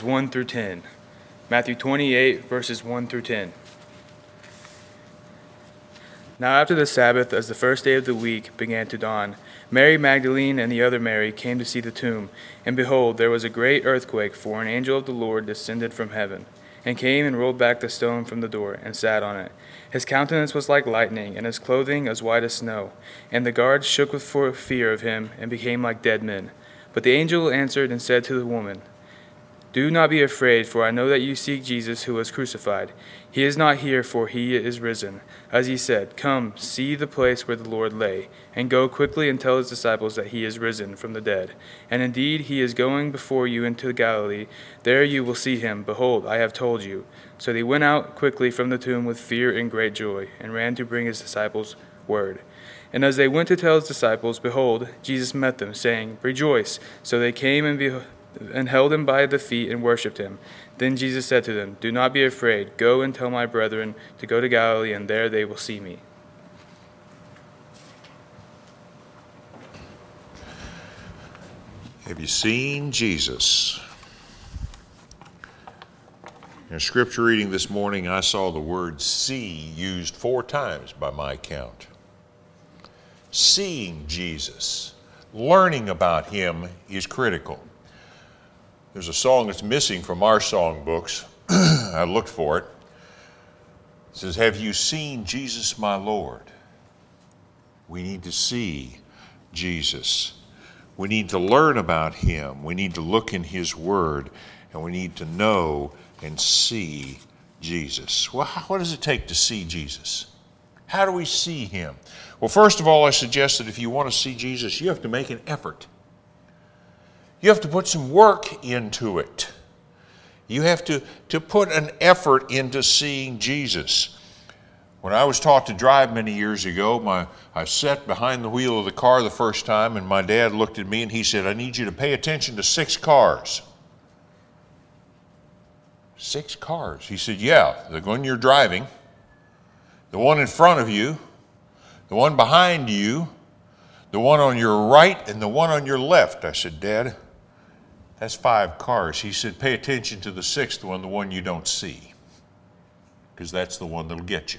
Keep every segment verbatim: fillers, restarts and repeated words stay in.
one through ten. Matthew twenty-eight, verses one through ten. Now after the Sabbath, as the first day of the week began to dawn, Mary Magdalene and the other Mary came to see the tomb. And behold, there was a great earthquake, for an angel of the Lord descended from heaven, and came and rolled back the stone from the door, and sat on it. His countenance was like lightning, and his clothing as white as snow. And the guards shook with fear of him, and became like dead men. But the angel answered and said to the woman, "Do not be afraid, for I know that you seek Jesus who was crucified. He is not here, for he is risen. As he said, come, see the place where the Lord lay, and go quickly and tell his disciples that he is risen from the dead. And indeed he is going before you into Galilee. There you will see him. Behold, I have told you." So they went out quickly from the tomb with fear and great joy, and ran to bring his disciples word. And as they went to tell his disciples, behold, Jesus met them, saying, "Rejoice." So they came and behold, and held him by the feet and worshipped him. Then Jesus said to them, "Do not be afraid. Go and tell my brethren to go to Galilee, and there they will see me." Have you seen Jesus? In scripture reading this morning, I saw the word see used four times by my count. Seeing Jesus, learning about him is critical. There's a song that's missing from our songbooks. I looked for it. It says, "Have you seen Jesus, my Lord?" We need to see Jesus. We need to learn about him. We need to look in his word, and we need to know and see Jesus. Well, what does it take to see Jesus? How do we see him? Well, first of all, I suggest that if you want to see Jesus, you have to make an effort. You have to put some work into it. You have to, to put an effort into seeing Jesus. When I was taught to drive many years ago, my, I sat behind the wheel of the car the first time, and my dad looked at me and he said, "I need you to pay attention to six cars." Six cars. He said, "Yeah, the one you're driving, the one in front of you, the one behind you, the one on your right, and the one on your left." I said, "Dad, that's five cars." He said, "Pay attention to the sixth one, the one you don't see, because that's the one that'll get you."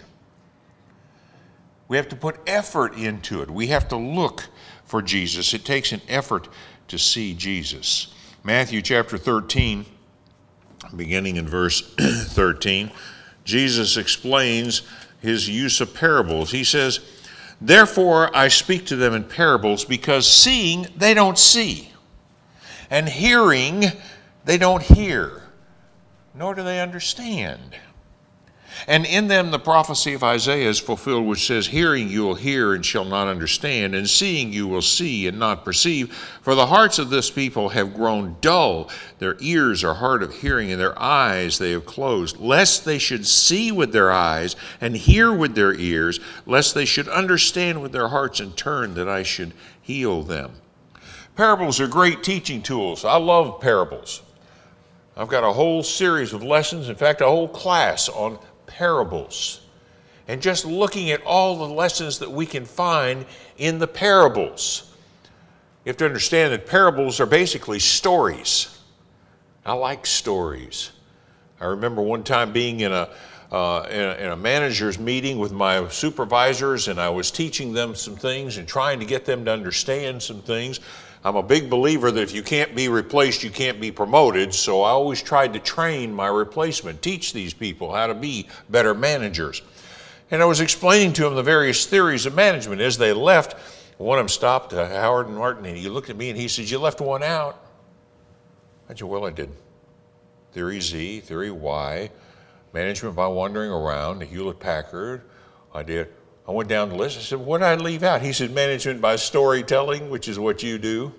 We have to put effort into it. We have to look for Jesus. It takes an effort to see Jesus. Matthew chapter thirteen, beginning in verse thirteen, Jesus explains his use of parables. He says, "Therefore I speak to them in parables, because seeing they don't see, and hearing they don't hear, nor do they understand. And in them the prophecy of Isaiah is fulfilled, which says, Hearing you will hear and shall not understand, and seeing you will see and not perceive. For the hearts of this people have grown dull, their ears are hard of hearing, and their eyes they have closed, lest they should see with their eyes and hear with their ears, lest they should understand with their hearts and turn, that I should heal them." Parables are great teaching tools. I love parables. I've got a whole series of lessons, in fact, a whole class on parables. And just looking at all the lessons that we can find in the parables. You have to understand that parables are basically stories. I like stories. I remember one time being in a, uh, in a, in a manager's meeting with my supervisors, and I was teaching them some things and trying to get them to understand some things. I'm a big believer that if you can't be replaced, you can't be promoted, so I always tried to train my replacement, teach these people how to be better managers. And I was explaining to them the various theories of management. As they left, one of them stopped, uh, Howard and Martin, and he looked at me and he said, "You left one out." I said, "Well, I did. Theory Z, Theory Y, management by wandering around, Hewlett-Packard. I did. I went down the list. I said, "What did I leave out?" He said, "Management by storytelling, which is what you do."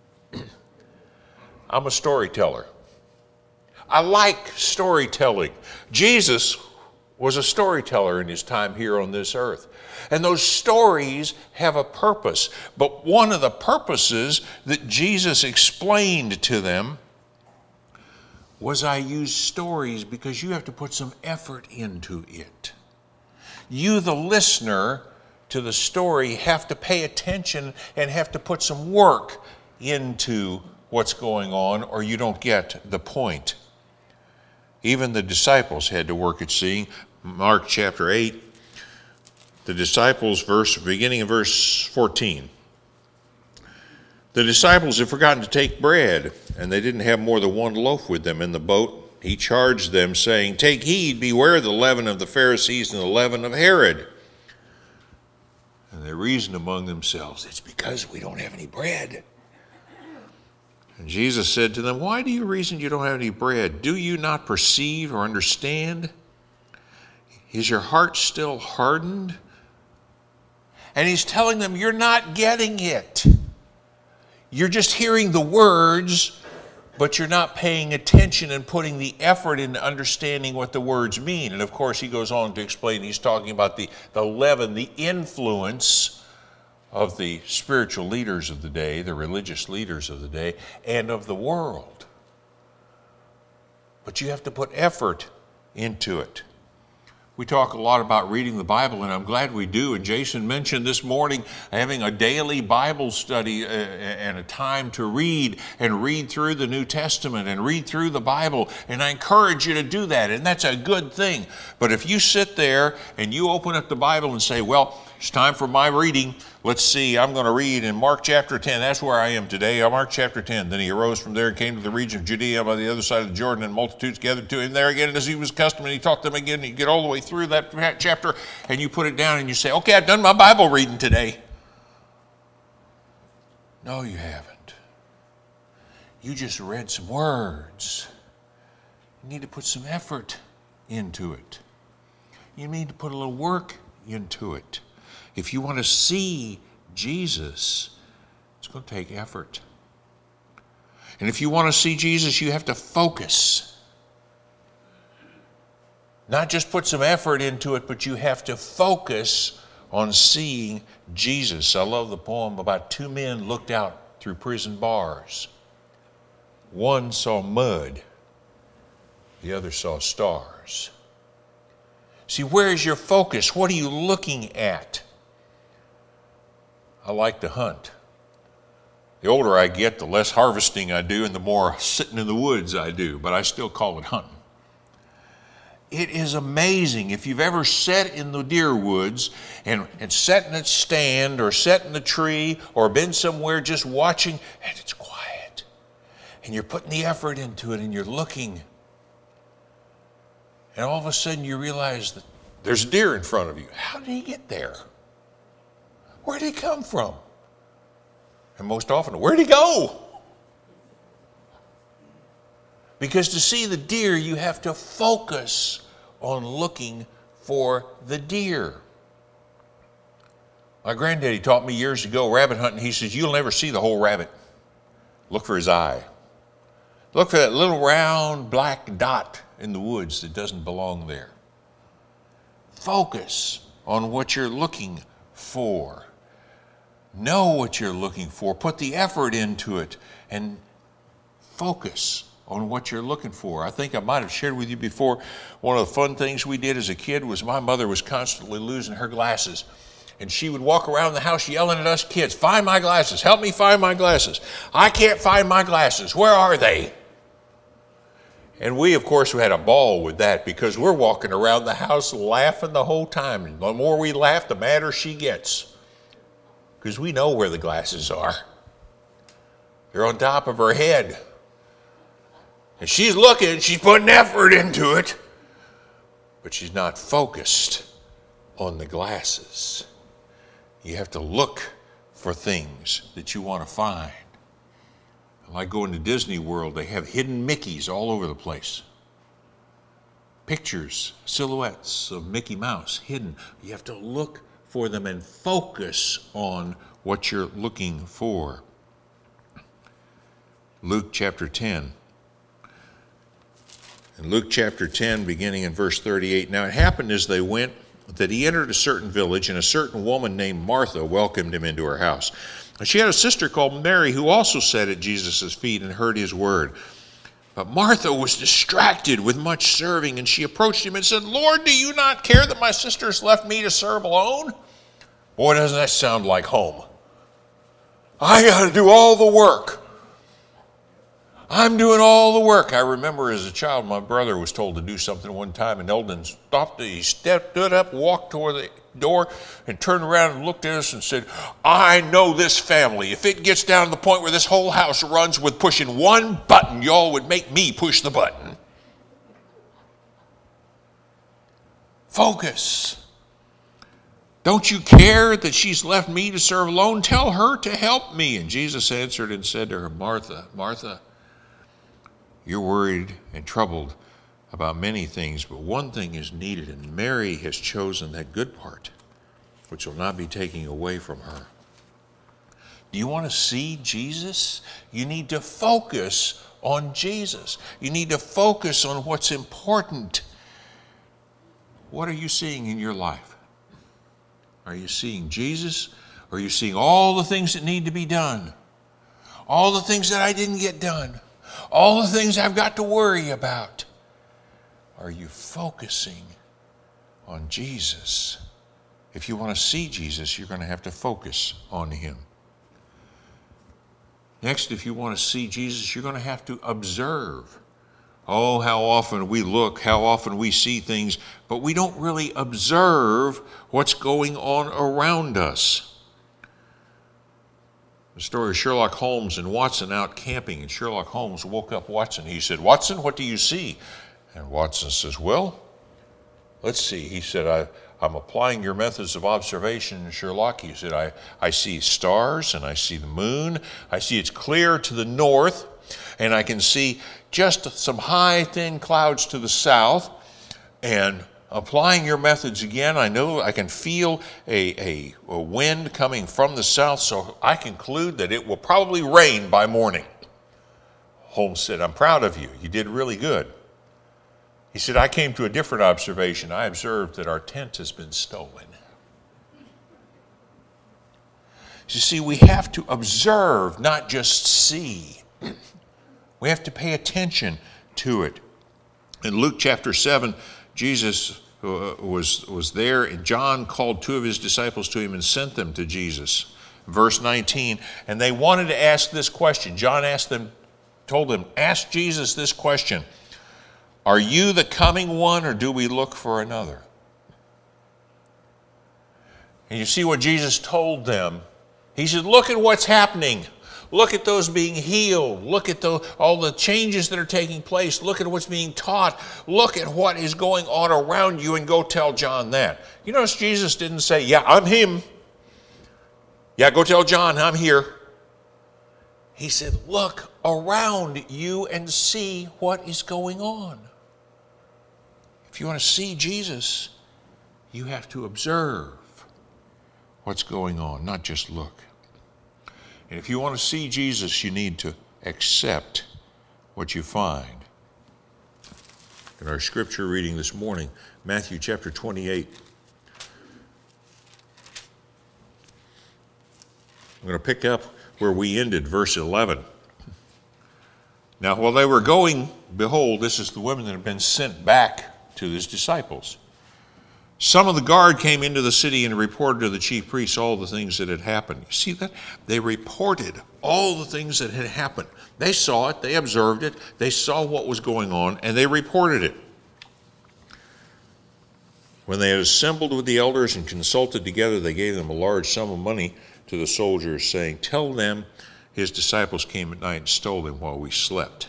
I'm a storyteller. I like storytelling. Jesus was a storyteller in his time here on this earth. And those stories have a purpose. But one of the purposes that Jesus explained to them was, I use stories because you have to put some effort into it. You, the listener to the story, have to pay attention and have to put some work into what's going on, or you don't get the point. Even the disciples had to work at seeing. Mark chapter eight, the disciples, verse beginning in verse fourteen. The disciples had forgotten to take bread, and they didn't have more than one loaf with them in the boat. He charged them, saying, "Take heed, beware the leaven of the Pharisees and the leaven of Herod." And they reasoned among themselves, "It's because we don't have any bread." And Jesus said to them, "Why do you reason you don't have any bread? Do you not perceive or understand? Is your heart still hardened?" And he's telling them, you're not getting it. You're just hearing the words, but you're not paying attention and putting the effort into understanding what the words mean. And of course, he goes on to explain, he's talking about the, the leaven, the influence of the spiritual leaders of the day, the religious leaders of the day, and of the world. But you have to put effort into it. We talk a lot about reading the Bible, and I'm glad we do. And Jason mentioned this morning having a daily Bible study uh, and a time to read and read through the New Testament and read through the Bible. And I encourage you to do that, and that's a good thing. But if you sit there and you open up the Bible and say, well, it's time for my reading. Let's see, I'm going to read in Mark chapter ten. That's where I am today. Mark chapter ten. Then he arose from there and came to the region of Judea by the other side of the Jordan, and multitudes gathered to him there again. And as he was accustomed, he taught them again. And you get all the way through that chapter, and you put it down, and you say, okay, I've done my Bible reading today. No, you haven't. You just read some words. You need to put some effort into it. You need to put a little work into it. If you want to see Jesus, it's going to take effort. And if you want to see Jesus, you have to focus. Not just put some effort into it, but you have to focus on seeing Jesus. I love the poem about two men looked out through prison bars. One saw mud, the other saw stars. See, where is your focus? What are you looking at? I like to hunt. The older I get, the less harvesting I do and the more sitting in the woods I do, but I still call it hunting. It is amazing if you've ever sat in the deer woods and, and sat in a stand or sat in a tree or been somewhere just watching, and it's quiet. And you're putting the effort into it and you're looking. And all of a sudden you realize that there's a deer in front of you. How did he get there? Where did he come from? And most often, where did he go? Because to see the deer, you have to focus on looking for the deer. My granddaddy taught me years ago rabbit hunting. He says, you'll never see the whole rabbit. Look for his eye. Look for that little round black dot in the woods that doesn't belong there. Focus on what you're looking for. Know what you're looking for. Put the effort into it and focus on what you're looking for. I think I might have shared with you before, one of the fun things we did as a kid was my mother was constantly losing her glasses. And she would walk around the house yelling at us kids, find my glasses, help me find my glasses. I can't find my glasses, where are they? And we, of course, had a ball with that because we're walking around the house laughing the whole time. And the more we laugh, the madder she gets. Because we know where the glasses are. They're on top of her head. And she's looking, she's putting effort into it. But she's not focused on the glasses. You have to look for things that you want to find. Like going to Disney World, they have hidden Mickeys all over the place. Pictures, silhouettes of Mickey Mouse hidden. You have to look for them and focus on what you're looking for. Luke chapter ten. In Luke chapter ten, beginning in verse thirty-eight, now it happened as they went that he entered a certain village, and a certain woman named Martha welcomed him into her house. And she had a sister called Mary who also sat at Jesus' feet and heard his word. But Martha was distracted with much serving, and she approached him and said, Lord, do you not care that my sister has left me to serve alone? Boy, doesn't that sound like home. I got to do all the work. I'm doing all the work. I remember as a child, my brother was told to do something one time, and Eldon stopped, he stepped, stood up, walked toward the door, and turned around and looked at us and said, I know this family. If it gets down to the point where this whole house runs with pushing one button, y'all would make me push the button. Focus. Don't you care that she's left me to serve alone? Tell her to help me. And Jesus answered and said to her, Martha, Martha, you're worried and troubled about many things, but one thing is needed, and Mary has chosen that good part, which will not be taken away from her. Do you want to see Jesus? You need to focus on Jesus. You need to focus on what's important. What are you seeing in your life? Are you seeing Jesus? Or are you seeing all the things that need to be done? All the things that I didn't get done? All the things I've got to worry about? Are you focusing on Jesus? If you want to see Jesus, you're going to have to focus on him. Next, if you want to see Jesus, you're going to have to observe. Oh, how often we look, how often we see things, but we don't really observe what's going on around us. The story of Sherlock Holmes and Watson out camping, and Sherlock Holmes woke up Watson. He said, Watson, what do you see? And Watson says, well, let's see. He said, I, I'm applying your methods of observation, Sherlock. He said, I, I see stars and I see the moon. I see it's clear to the north, and I can see just some high, thin clouds to the south. And applying your methods again, I know I can feel a, a, a wind coming from the south, so I conclude that it will probably rain by morning. Holmes said, I'm proud of you. You did really good. He said, I came to a different observation. I observed that our tent has been stolen. You see, we have to observe, not just see. We have to pay attention to it. In Luke chapter seven, Jesus uh, was, was there, and John called two of his disciples to him and sent them to Jesus. Verse nineteen, and they wanted to ask this question. John asked them, told them, ask Jesus this question. Are you the coming one, or do we look for another? And you see what Jesus told them. He said, look at what's happening. Look at those being healed. Look at the, all the changes that are taking place. Look at what's being taught. Look at what is going on around you, and go tell John that. You notice Jesus didn't say, yeah, I'm him. Yeah, go tell John I'm here. He said, look around you and see what is going on. If you want to see Jesus, you have to observe what's going on, not just look. And if you want to see Jesus, you need to accept what you find. In our scripture reading this morning, Matthew chapter twenty-eight. I'm going to pick up where we ended, verse eleven. Now, while they were going, behold, this is the women that have been sent back to his disciples. Some of the guard came into the city and reported to the chief priests all the things that had happened. You see that? They reported all the things that had happened. They saw it, they observed it, they saw what was going on, and they reported it. When they had assembled with the elders and consulted together, they gave them a large sum of money to the soldiers, saying, tell them his disciples came at night and stole him while we slept.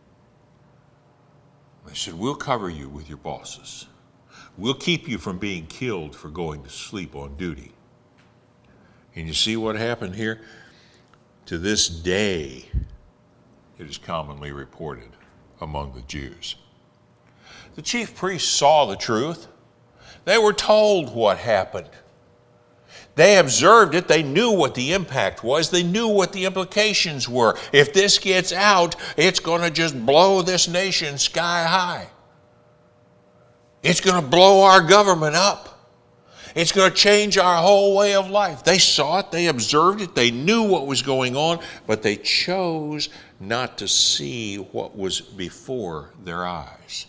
They said, we'll cover you with your bosses. We'll keep you from being killed for going to sleep on duty. And you see what happened here? To this day, it is commonly reported among the Jews. The chief priests saw the truth. They were told what happened. They observed it. They knew what the impact was. They knew what the implications were. If this gets out, it's going to just blow this nation sky high. It's going to blow our government up. It's going to change our whole way of life. They saw it. They observed it. They knew what was going on, but they chose not to see what was before their eyes.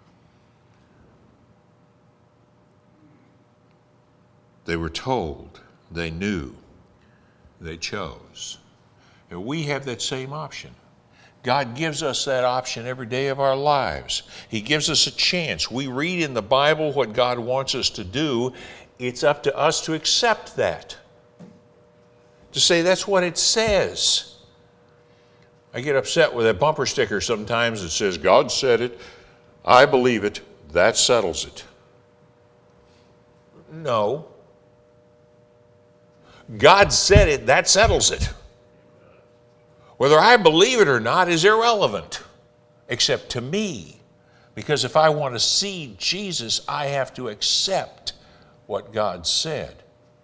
They were told. They knew. They chose. And we have that same option. God gives us that option every day of our lives. He gives us a chance. We read in the Bible what God wants us to do. It's up to us to accept that. To say that's what it says. I get upset with a bumper sticker sometimes that says, God said it, I believe it, that settles it. No. God said it, that settles it. Whether I believe it or not is irrelevant, except to me. Because if I want to see Jesus, I have to accept what God said.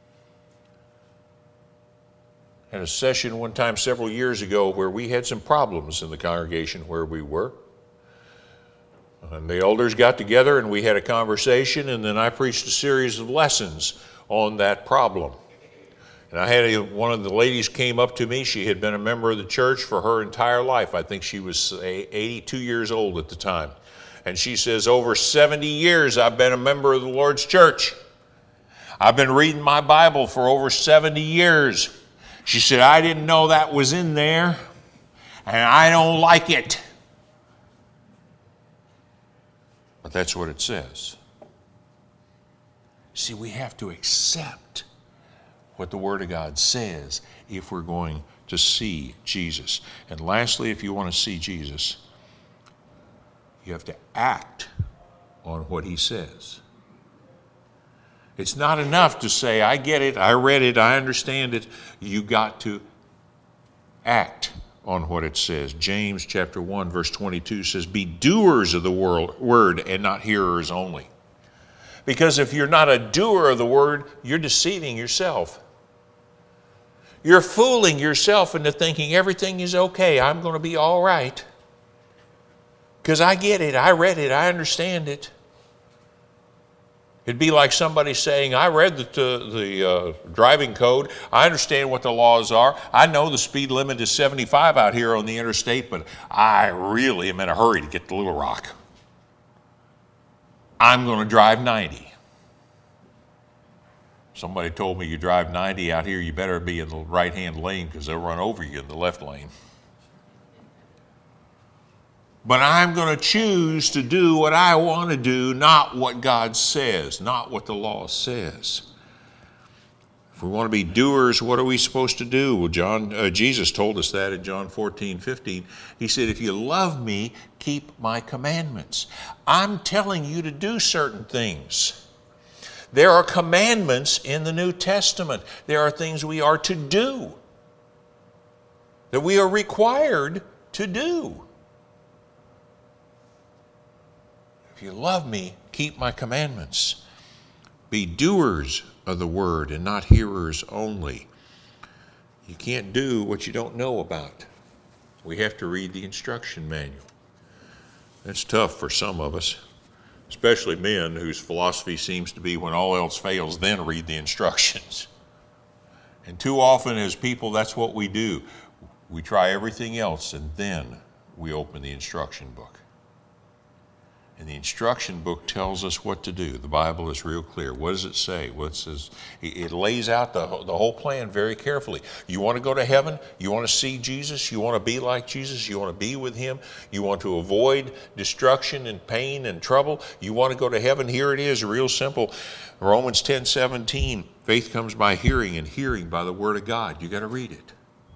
I had a session one time several years ago where we had some problems in the congregation where we were. And the elders got together and we had a conversation, and then I preached a series of lessons on that problem. And I had a, one of the ladies came up to me. She had been a member of the church for her entire life. I think she was eighty-two years old at the time. And she says, over seventy years I've been a member of the Lord's church. I've been reading my Bible for over seventy years. She said, I didn't know that was in there, and I don't like it. But that's what it says. See, we have to accept what the Word of God says if we're going to see Jesus. And lastly, if you want to see Jesus, you have to act on what He says. It's not enough to say, I get it, I read it, I understand it. You got to act on what it says. James chapter one, verse twenty-two says, be doers of the word and not hearers only. Because if you're not a doer of the word, you're deceiving yourself. You're fooling yourself into thinking everything is okay. I'm going to be all right. Because I get it, I read it, I understand it. It'd be like somebody saying, I read the, uh, the uh, driving code. I understand what the laws are. I know the speed limit is seventy-five out here on the interstate, but I really am in a hurry to get to Little Rock. I'm going to drive ninety. Somebody told me you drive ninety out here, you better be in the right-hand lane because they'll run over you in the left lane. But I'm going to choose to do what I want to do, not what God says, not what the law says. If we want to be doers, what are we supposed to do? Well, John, uh, Jesus told us that in John fourteen fifteen. He said, if you love me, keep my commandments. I'm telling you to do certain things. There are commandments in the New Testament. There are things we are to do, that we are required to do. If you love me, keep my commandments. Be doers of the word and not hearers only. You can't do what you don't know about. We have to read the instruction manual. That's tough for some of us, especially men whose philosophy seems to be when all else fails, then read the instructions. And too often as people, that's what we do. We try everything else and then we open the instruction book. And the instruction book tells us what to do. The Bible is real clear. What does it say? What it says? It lays out the, the whole plan very carefully. You want to go to heaven? You want to see Jesus? You want to be like Jesus? You want to be with Him? You want to avoid destruction and pain and trouble? You want to go to heaven? Here it is, real simple. Romans ten seventeen. Faith comes by hearing, and hearing by the Word of God. You got to read it.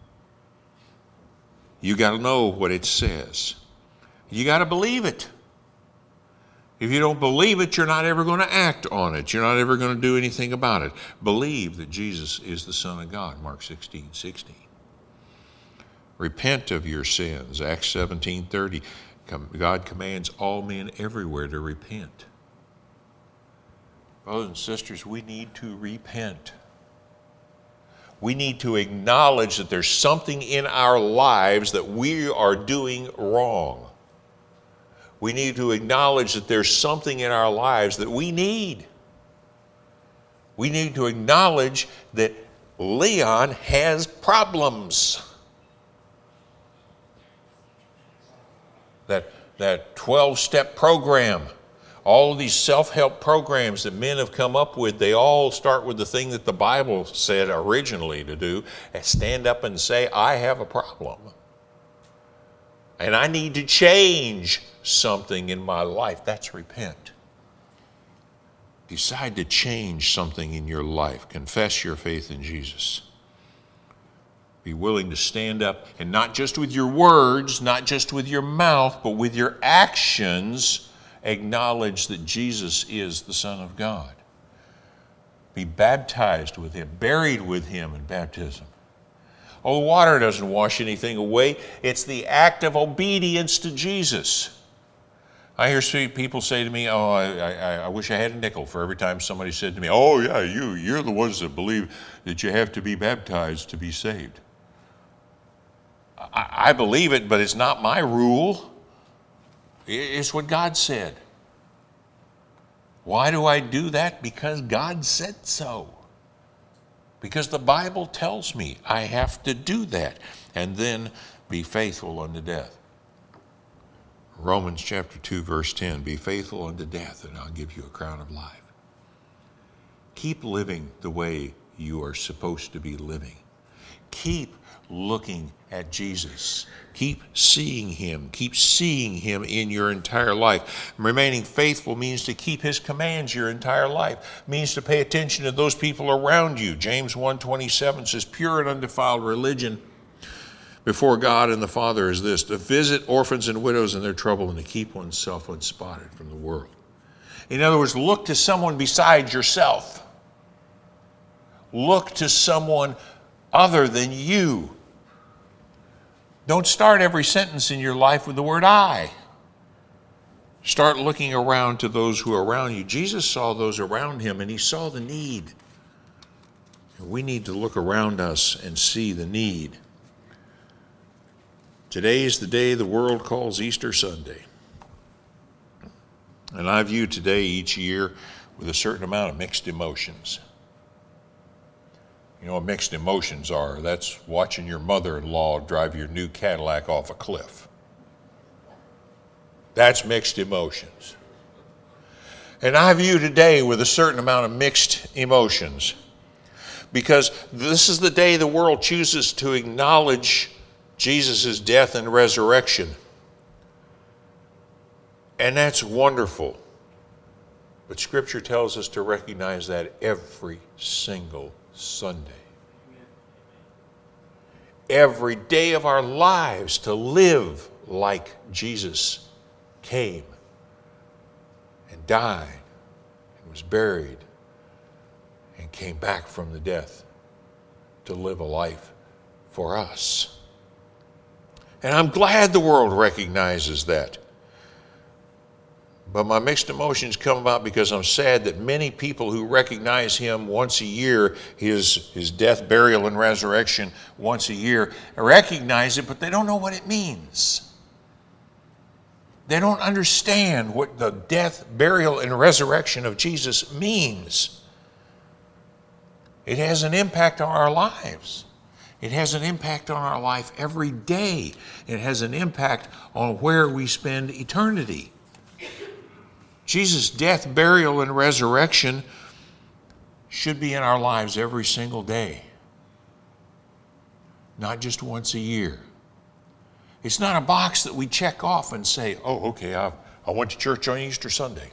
You got to know what it says. You got to believe it. If you don't believe it, you're not ever going to act on it. You're not ever going to do anything about it. Believe that Jesus is the Son of God, Mark sixteen sixteen. Repent of your sins, Acts seventeen thirty. God commands all men everywhere to repent. Brothers and sisters, we need to repent. We need to acknowledge that there's something in our lives that we are doing wrong. We need to acknowledge that there's something in our lives that we need. We need to acknowledge that Leon has problems. That, that twelve-step program, all of these self-help programs that men have come up with, they all start with the thing that the Bible said originally to do, stand up and say, I have a problem. and I need to change something in my life, that's repent. Decide to change something in your life. Confess your faith in Jesus. Be willing to stand up, and not just with your words, not just with your mouth, but with your actions, acknowledge that Jesus is the Son of God. Be baptized with him, buried with him in baptism. Oh, the water doesn't wash anything away. It's the act of obedience to Jesus. I hear people say to me, oh, I, I, I wish I had a nickel for every time somebody said to me, oh, yeah, you, you're the ones that believe that you have to be baptized to be saved. I, I believe it, but it's not my rule. It's what God said. Why do I do that? Because God said so. Because the Bible tells me I have to do that, and then be faithful unto death. Romans chapter two, verse ten, be faithful unto death, and I'll give you a crown of life. Keep living the way you are supposed to be living. Keep looking at Jesus. Keep seeing him. Keep seeing him in your entire life. Remaining faithful means to keep his commands your entire life. It means to pay attention to those people around you. James one twenty-seven says, pure and undefiled religion before God and the Father is this, to visit orphans and widows in their trouble and to keep oneself unspotted from the world. In other words, look to someone besides yourself. Look to someone other than you. Don't start every sentence in your life with the word I. Start looking around to those who are around you. Jesus saw those around him and he saw the need. And we need to look around us and see the need. Today is the day the world calls Easter Sunday. And I view today each year with a certain amount of mixed emotions. You know what mixed emotions are? That's watching your mother-in-law drive your new Cadillac off a cliff. That's mixed emotions. And I view today with a certain amount of mixed emotions, because this is the day the world chooses to acknowledge Jesus' death and resurrection. And that's wonderful. But Scripture tells us to recognize that every single Sunday. Every day of our lives to live like Jesus came and died and was buried and came back from the death to live a life for us. And I'm glad the world recognizes that. But my mixed emotions come about because I'm sad that many people who recognize him once a year, his, his death, burial, and resurrection once a year, recognize it, but they don't know what it means. They don't understand what the death, burial, and resurrection of Jesus means. It has an impact on our lives. It has an impact on our life every day. It has an impact on where we spend eternity. Jesus' death, burial, and resurrection should be in our lives every single day, not just once a year. It's not a box that we check off and say, oh, okay, I, I went to church on Easter Sunday.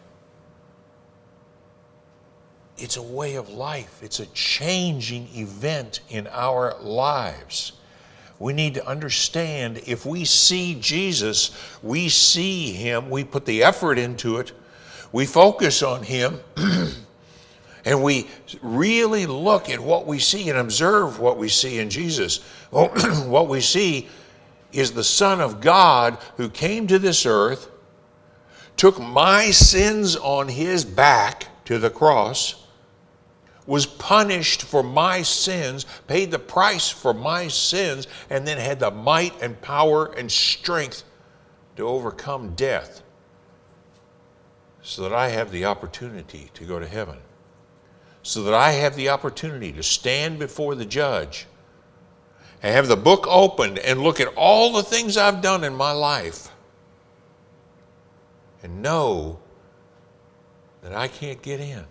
It's a way of life. It's a changing event in our lives. We need to understand if we see Jesus, we see him, we put the effort into it, we focus on him, and we really look at what we see and observe what we see in Jesus. What we see is the Son of God who came to this earth, took my sins on his back to the cross, was punished for my sins, paid the price for my sins, and then had the might and power and strength to overcome death so that I have the opportunity to go to heaven, so that I have the opportunity to stand before the judge and have the book opened and look at all the things I've done in my life and know that I can't get in.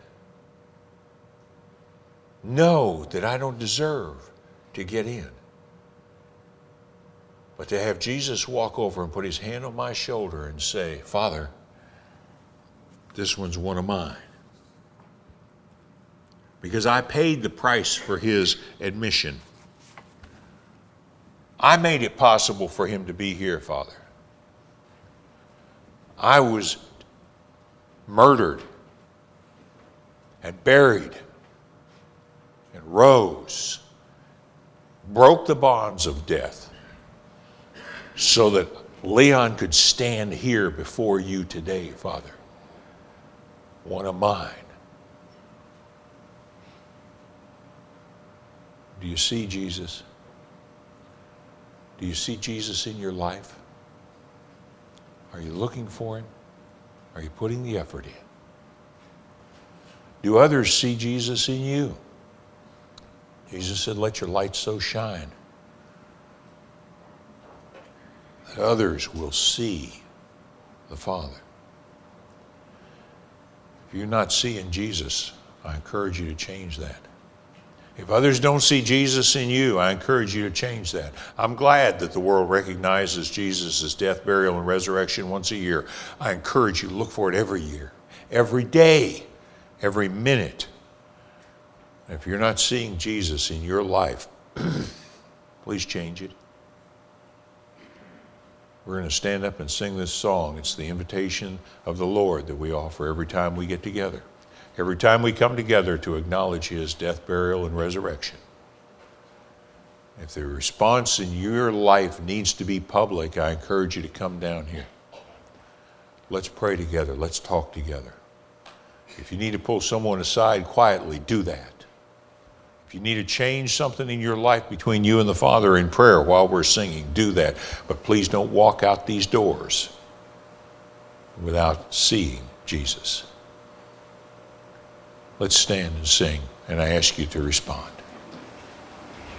Know that I don't deserve to get in. But to have Jesus walk over and put his hand on my shoulder and say, Father, this one's one of mine. Because I paid the price for his admission. I made it possible for him to be here, Father. I was murdered and buried and rose, broke the bonds of death so that Leon could stand here before you today, Father. One of mine. Do you see Jesus? Do you see Jesus in your life? Are you looking for him? Are you putting the effort in? Do others see Jesus in you? Jesus said, let your light so shine that others will see the Father. If you're not seeing Jesus, I encourage you to change that. If others don't see Jesus in you, I encourage you to change that. I'm glad that the world recognizes Jesus' death, burial, and resurrection once a year. I encourage you to look for it every year, every day, every minute. If you're not seeing Jesus in your life, please change it. We're going to stand up and sing this song. It's the invitation of the Lord that we offer every time we get together. Every time we come together to acknowledge his death, burial, and resurrection. If the response in your life needs to be public, I encourage you to come down here. Let's pray together. Let's talk together. If you need to pull someone aside quietly, do that. If you need to change something in your life between you and the Father in prayer while we're singing, do that. But please don't walk out these doors without seeing Jesus. Let's stand and sing, and I ask you to respond.